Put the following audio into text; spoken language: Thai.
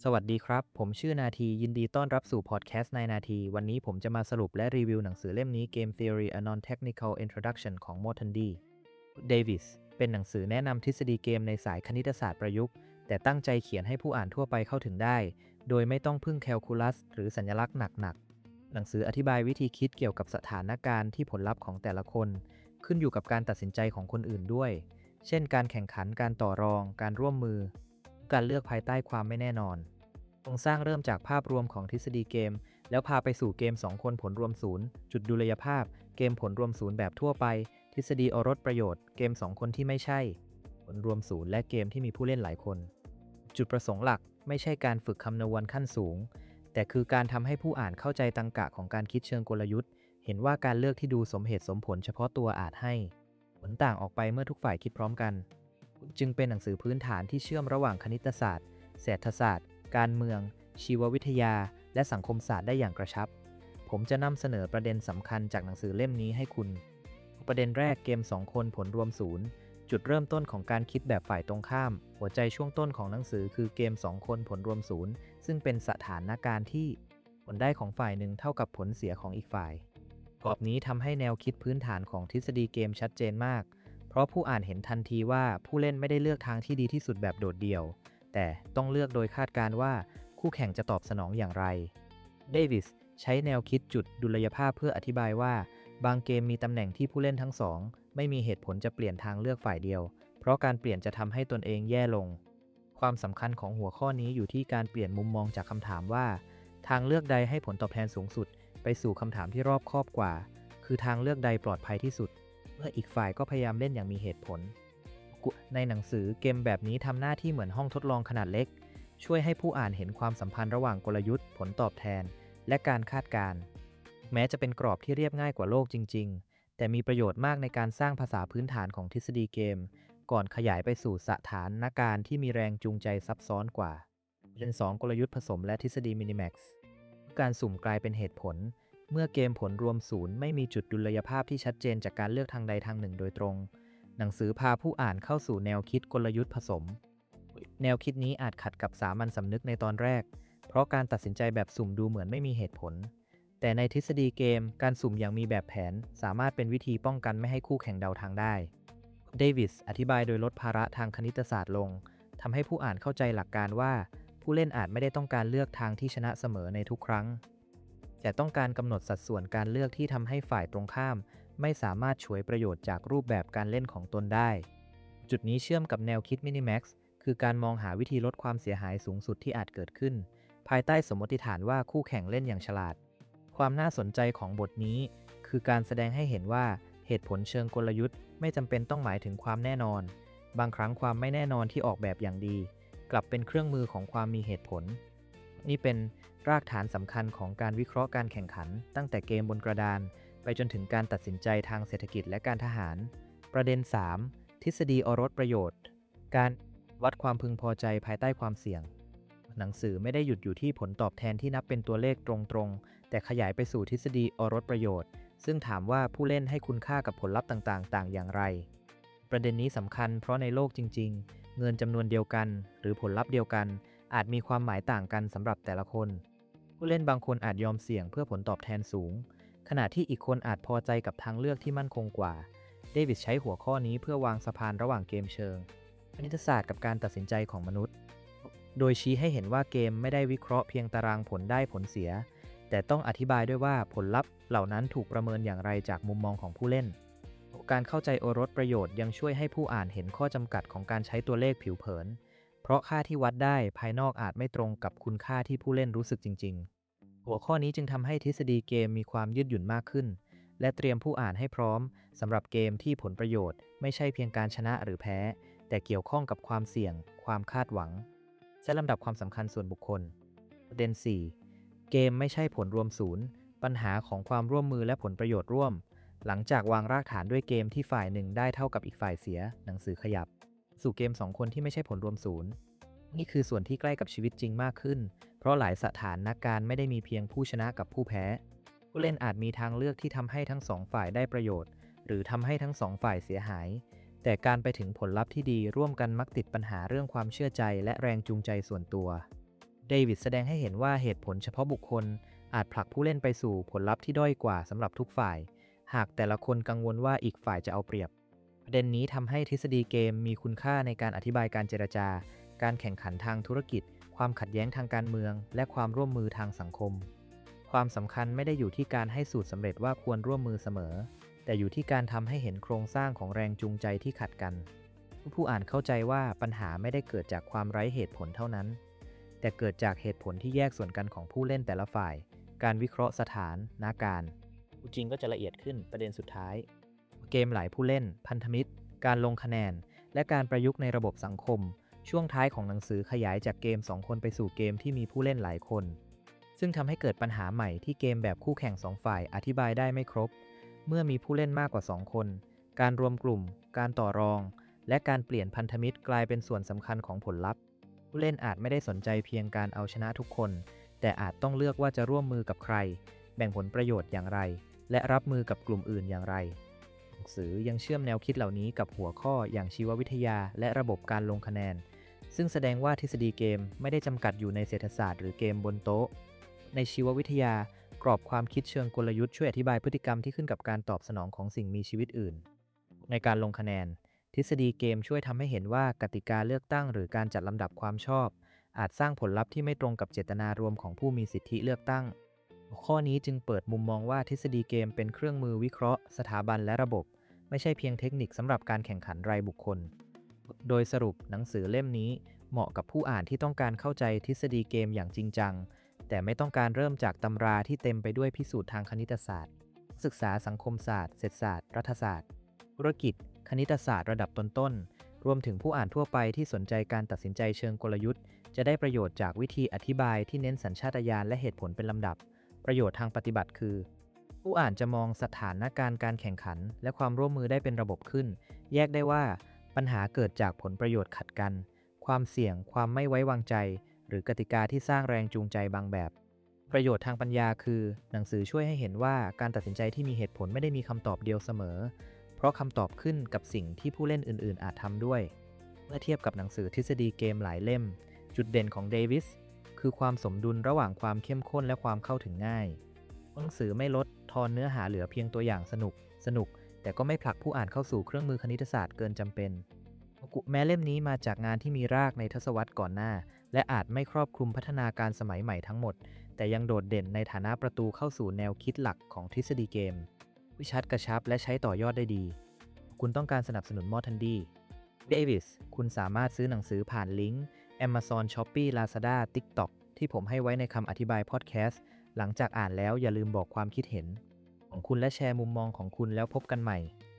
สวัสดีครับ ผมชื่อนาทียินดีต้อนรับสู่พอดแคสต์ในนาที วันนี้ผมจะมาสรุปและรีวิวหนังสือเล่มนี้ Game Theory A Non-Technical Introduction ของ Morton D. Davis เป็นหนังสือแนะนำทฤษฎีเกมในสายคณิตศาสตร์ประยุกต์ แต่ตั้งใจเขียนให้ผู้อ่านทั่วไปเข้าถึงได้ โดยไม่ต้องพึ่งแคลคูลัสหรือสัญลักษณ์หนักๆ หนังสืออธิบายวิธีคิดเกี่ยวกับสถานการณ์ที่ผลลัพธ์ของแต่ละคน ขึ้นอยู่กับการตัดสินใจของคนอื่นด้วย เช่นการแข่งขัน การต่อรอง การร่วมมือ การเลือกภายใต้ความไม่แน่นอนโครงสร้างเริ่มจากภาพรวมของทฤษฎีเกม แล้วพาไปสู่เกม2คนผลรวมศูนย์จุดดุลยภาพ เกมผลรวมศูนย์แบบทั่วไป ทฤษฎีโอรสประโยชน์ เกม2คนที่ไม่ใช่ ผลรวมศูนย์และเกมที่มีผู้เล่นหลายคน จุดประสงค์หลักไม่ใช่การฝึกคำนวณขั้นสูง แต่คือการทำให้ผู้อ่านเข้าใจตรรกะของการคิดเชิงกลยุทธ์ เห็นว่าการเลือกที่ดูสมเหตุสมผลเฉพาะตัวอาจให้ผลต่างออกไปเมื่อทุกฝ่ายคิดพร้อมกัน จึงเป็นหนังสือพื้นฐานที่เชื่อมระหว่างคณิตศาสตร์เศรษฐศาสตร์ การเมือง ชีววิทยา และสังคมศาสตร์ได้อย่างกระชับ ผมจะนำเสนอประเด็นสำคัญจากหนังสือเล่มนี้ให้คุณ ประเด็นแรกเกม2คนผลรวมศูนย์จุดเริ่มต้นของการคิดแบบฝ่ายตรงข้าม หัวใจช่วงต้นของหนังสือคือเกม2คนผลรวมศูนย์ซึ่งเป็นสถานการณ์ที่ผลได้ของฝ่ายหนึ่งเท่ากับผลเสียของอีกฝ่ายกรอบนี้ทำให้แนวคิดพื้นฐานของทฤษฎีเกมชัดเจนมาก เพราะผู้อ่านเห็นทันทีว่าผู้เล่นไม่ได้เลือกทางที่ดีที่สุดแบบโดดเดี่ยว แต่ต้องเลือกโดยคาดการณ์ว่าคู่แข่งจะตอบสนองอย่างไร เดวิสใช้แนวคิดจุดดุลยภาพเพื่ออธิบายว่าบางเกมมีตำแหน่งที่ผู้เล่นทั้งสองไม่มีเหตุผลจะเปลี่ยนทางเลือกฝ่ายเดียว เพราะการเปลี่ยนจะทำให้ตนเองแย่ลง ความสำคัญของหัวข้อนี้อยู่ที่การเปลี่ยนมุมมองจากคำถามว่าทางเลือกใดให้ผลตอบแทนสูงสุดไปสู่คำถามที่รอบคอบกว่า คือทางเลือกใดปลอดภัยที่สุด เมื่ออีกฝ่ายก็พยายามเล่นอย่างมีเหตุผล ในหนังสือเกมแบบนี้ทำหน้าที่เหมือนห้องทดลองขนาดเล็ก ช่วยให้ผู้อ่านเห็นความสัมพันธ์ระหว่างกลยุทธ์ผลตอบแทน และการคาดการณ์แม้จะเป็นกรอบที่เรียบง่ายกว่าโลกจริงๆ แต่มีประโยชน์มากในการสร้างภาษาพื้นฐานของทฤษฎีเกม ก่อนขยายไปสู่สถานการณ์ที่มีแรงจูงใจซับซ้อนกว่าเป็น2กลยุทธ์ผสมและทฤษฎีมินิแม็กซ์การสุ่มกลายเป็นเหตุผล เมื่อเกมผลรวมศูนย์ไม่มีจุดดุลยภาพที่ชัดเจนจากการเลือกทางใดทางหนึ่งโดยตรง หนังสือพาผู้อ่านเข้าสู่แนวคิดกลยุทธ์ผสม แนวคิดนี้อาจขัดกับสามัญสำนึกในตอนแรก เพราะการตัดสินใจแบบสุ่มดูเหมือนไม่มีเหตุผล แต่ในทฤษฎีเกมการสุ่มอย่างมีแบบแผนสามารถเป็นวิธีป้องกันไม่ให้คู่แข่งเดาทางได้ เดวิสอธิบายโดยลดภาระทางคณิตศาสตร์ลง ทำให้ผู้อ่านเข้าใจหลักการว่า ผู้เล่นอาจไม่ได้ต้องการเลือกทางที่ชนะเสมอในทุกครั้ง แต่ต้องการกำหนดสัดส่วนการเลือกที่ทำให้ฝ่ายตรงข้ามไม่สามารถฉวยประโยชน์จากรูปแบบการเล่นของตนได้ จุดนี้เชื่อมกับแนวคิดมินิแม็กซ์คือการมองหาวิธีลดความเสียหายสูงสุดที่อาจเกิดขึ้น ภายใต้สมมติฐานว่าคู่แข่งเล่นอย่างฉลาด ความน่าสนใจของบทนี้คือการแสดงให้เห็นว่าเหตุผลเชิงกลยุทธ์ไม่จำเป็นต้องหมายถึงความแน่นอน บางครั้งความไม่แน่นอนที่ออกแบบอย่างดี กลับเป็นเครื่องมือของความมีเหตุผล นี่เป็นรากฐานสำคัญของการวิเคราะห์การแข่งขันตั้งแต่เกมบนกระดานไปจนถึงการตัดสินใจทางเศรษฐกิจและการทหาร ประเด็น 3 ทฤษฎีโอรสประโยชน์ การวัดความพึงพอใจภายใต้ความเสี่ยง หนังสือไม่ได้หยุดอยู่ที่ผลตอบแทนที่นับเป็นตัวเลขตรงๆ แต่ขยายไปสู่ทฤษฎีโอรสประโยชน์ ซึ่งถามว่าผู้เล่นให้คุณค่ากับผลลัพธ์ต่างๆ ต่างอย่างไร ประเด็นนี้สำคัญเพราะในโลกจริงๆ เงินจำนวนเดียวกันหรือผลลัพธ์เดียวกันอาจมีความหมายต่างกันสำหรับแต่ละคน ผู้เล่นบางคนอาจยอมเสี่ยงเพื่อผลตอบแทนสูง ขณะที่อีกคนอาจพอใจกับทางเลือกที่มั่นคงกว่า เดวิสใช้หัวข้อนี้เพื่อวางสะพานระหว่างเกมเชิงคณิตศาสตร์กับการตัดสินใจของมนุษย์ โดยชี้ให้เห็นว่าเกมไม่ได้วิเคราะห์เพียงตารางผลได้ผลเสีย แต่ต้องอธิบายด้วยว่าผลลัพธ์เหล่านั้นถูกประเมินอย่างไรจากมุมมองของผู้เล่น การเข้าใจโอรสประโยชน์ยังช่วยให้ผู้อ่านเห็นข้อจำกัดของการใช้ตัวเลขผิวเผิน เพราะค่าที่วัดได้ภายนอกอาจไม่ตรงกับคุณค่าที่ผู้เล่นรู้สึกจริงๆ หัวข้อนี้จึงทำให้ทฤษฎีเกมมีความยืดหยุ่นมากขึ้น และเตรียมผู้อ่านให้พร้อมสำหรับเกมที่ผลประโยชน์ไม่ใช่เพียงการชนะหรือแพ้ แต่เกี่ยวข้องกับความเสี่ยง ความคาดหวังและลำดับความสำคัญส่วนบุคคล ประเด็น 4 เกมไม่ใช่ผลรวมศูนย์ปัญหาของความร่วมมือและผลประโยชน์ร่วม หลังจากวางรากฐานด้วยเกมที่ฝ่ายหนึ่งได้เท่ากับอีกฝ่ายเสีย หนังสือขยับสู่เกม2คนที่ไม่ใช่ผลรวมศูนย์นี่คือส่วนที่ใกล้กับชีวิตจริงมากขึ้น เพราะหลายสถานการณ์ไม่ได้มีเพียงผู้ชนะกับผู้แพ้ ผู้เล่นอาจมีทางเลือกที่ทำให้ทั้งสองฝ่ายได้ประโยชน์ หรือทำให้ทั้งสองฝ่ายเสียหาย แต่การไปถึงผลลัพธ์ที่ดีร่วมกันมักติดปัญหาเรื่องความเชื่อใจและแรงจูงใจส่วนตัวเดวิดแสดงให้เห็นว่าเหตุผลเฉพาะบุคคลอาจผลักผู้เล่นไปสู่ผลลัพธ์ที่ด้อยกว่าสำหรับทุกฝ่ายหากแต่ละคนกังวลว่าอีกฝ่ายจะเอาเปรียบประเด็นนี้ทำให้ทฤษฎีเกมมีคุณค่าในการอธิบายการเจรจาการแข่งขันทางธุรกิจความขัดแย้งทางการเมืองและความร่วมมือทางสังคมความสำคัญไม่ได้อยู่ที่การให้สูตรสำเร็จว่าควรร่วมมือเสมอแต่อยู่ที่การทำให้เห็นโครงสร้างของแรงจูงใจที่ขัดกันผู้อ่านเข้าใจว่าปัญหาไม่ได้เกิดจากความไร้เหตุผลเท่านั้นแต่เกิดจากเหตุผลที่แยกส่วนกันของผู้เล่นแต่ละฝ่ายการวิเคราะห์สถานการณ์จริงก็จะละเอียดขึ้นประเด็นสุดท้ายเกมหลายผู้เล่นพันธมิตรการลงคะแนนและการประยุกต์ในระบบสังคมช่วงท้ายของหนังสือขยายจากเกม2คนไปสู่เกมที่มีผู้เล่นหลายคนซึ่งทำให้เกิดปัญหาใหม่ที่เกมแบบคู่แข่ง2ฝ่ายอธิบายได้ไม่ครบเมื่อมีผู้เล่นมากกว่า2คนการรวมกลุ่มการต่อรองและการเปลี่ยนพันธมิตรกลายเป็นส่วนสำคัญของผลลัพธ์ผู้เล่นอาจไม่ได้สนใจเพียงการเอาชนะทุกคนแต่อาจต้องเลือกว่าจะร่วมมือกับใครแบ่งผลประโยชน์อย่างไรและรับมือกับกลุ่มอื่นอย่างไรหนังสือยังเชื่อมแนวคิดเหล่านี้กับหัวข้ออย่างชีววิทยาและระบบการลงคะแนนซึ่งแสดงว่าทฤษฎีเกมไม่ได้จำกัดอยู่ในเศรษฐศาสตร์หรือเกมบนโต๊ะในชีววิทยากรอบความคิดเชิงกลยุทธ์ช่วยอธิบายพฤติกรรมที่ขึ้นกับการตอบสนองของสิ่งมีชีวิตอื่นในการลงคะแนนทฤษฎีเกมช่วยทำให้เห็นว่ากติกาเลือกตั้งหรือการจัดลำดับความชอบอาจสร้างผลลัพธ์ที่ไม่ตรงกับเจตนารวมของผู้มีสิทธิเลือกตั้งข้อนี้จึงเปิดมุมมองว่าทฤษฎีเกมเป็นเครื่องมือวิเคราะห์สถาบันและระบบไม่ใช่เพียงเทคนิคสำหรับการแข่งขันรายบุคคลโดยสรุปหนังสือเล่มนี้เหมาะกับผู้อ่านที่ต้องการเข้าใจทฤษฎีเกมอย่างจริงจังแต่ไม่ต้องการเริ่มจากตำราที่เต็มไปด้วยพิสูจน์ทางคณิตศาสตร์ศึกษาสังคมศาสตร์เศรษฐศาสตร์รัฐศาสตร์ธุรกิจคณิตศาสตร์ระดับต้นๆรวมถึงผู้อ่านทั่วไปที่สนใจการตัดสินใจเชิงกลยุทธ์จะได้ประโยชน์จากวิธีอธิบายที่เน้นสัญชาตญาณและเหตุผลเป็นลำดับประโยชน์ทางปฏิบัติคือผู้อ่านจะมองสถานการณ์การแข่งขันและความร่วมมือได้เป็นระบบขึ้นแยกได้ว่าปัญหาเกิดจากผลประโยชน์ขัดกันความเสี่ยงความไม่ไว้วางใจหรือกติกาที่สร้างแรงจูงใจบางแบบประโยชน์ทางปัญญาคือหนังสือช่วยให้เห็นว่าการตัดสินใจที่มีเหตุผลไม่ได้มีคำตอบเดียวเสมอเพราะคำตอบขึ้นกับสิ่งที่ผู้เล่นอื่นๆอาจทำด้วยเมื่อเทียบกับหนังสือทฤษฎีเกมหลายเล่มจุดเด่นของเดวิสคือความสมดุลระหว่างความเข้มข้นและความเข้าถึงง่ายหนังสือไม่ลดทอนเนื้อหาเหลือเพียงตัวอย่างสนุกแต่ก็ไม่ผลักผู้อ่านเข้าสู่เครื่องมือคณิตศาสตร์เกินจำเป็นแม้เล่มนี้มาจากงานที่มีรากในทศวรรษก่อนหน้าและอาจไม่ครอบคลุมพัฒนาการสมัยใหม่ทั้งหมดแต่ยังโดดเด่นในฐานะประตูเข้าสู่แนวคิดหลักของทฤษฎีเกมวิชัดกระชับและใช้ต่อยอดได้ดีคุณต้องการสนับสนุนมอร์ทันดีเดวิสคุณสามารถซื้อหนังสือผ่านลิงก์ Amazon Shopee Lazada TikTok ที่ผมให้ไว้ในคำอธิบายพอดแคสต์หลังจากอ่านแล้วอย่าลืมบอกความคิดเห็นของคุณและแชร์มุมมองของคุณแล้วพบกันใหม่